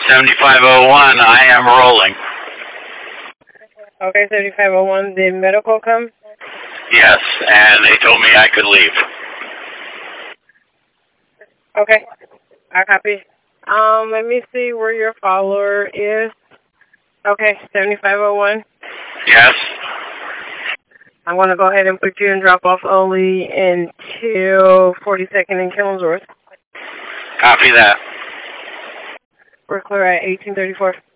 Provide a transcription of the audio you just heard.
7501, I am rolling. Okay, 7501, did medical come? Yes, and they told me I could leave. Okay, I copy. Let me see where your follower is. Okay, 7501. Yes. I'm going to go ahead and put you in drop-off only until 42nd in Killensworth. Copy that. We're clear at 1834.